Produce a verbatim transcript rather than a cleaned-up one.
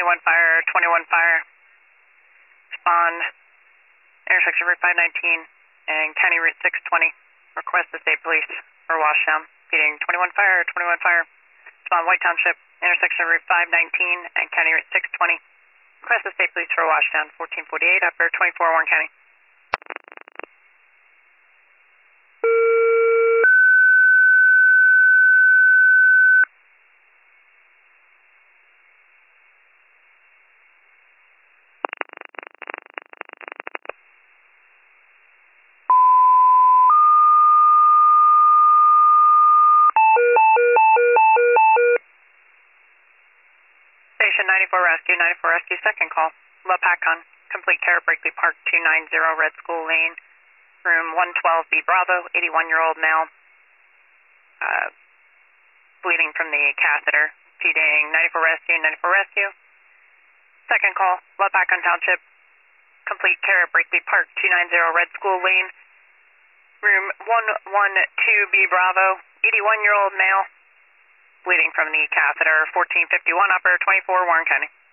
twenty-one fire, twenty-one fire. Spawn, intersection Route five nineteen and County Route six twenty. Request the state police for washdown. Feeding twenty-one fire, twenty-one fire. Spawn, White Township, intersection Route five nineteen and County Route six twenty. Request the state police for washdown. fourteen forty-eight, upper twenty-four, Warren County. Station ninety-four Rescue, ninety-four Rescue, second call. La Pacon, complete care, Berkeley Park, two ninety Red School Lane, room one twelve B Bravo, eighty-one-year-old male, uh, bleeding from the catheter, feeding ninety-four Rescue, ninety-four Rescue. Second call, La Pacon Township, complete care, Berkeley Park, two ninety Red School Lane, room one twelve B Bravo, eighty-one-year-old male, bleeding from the catheter, fourteen fifty-one upper, twenty-four, Warren County.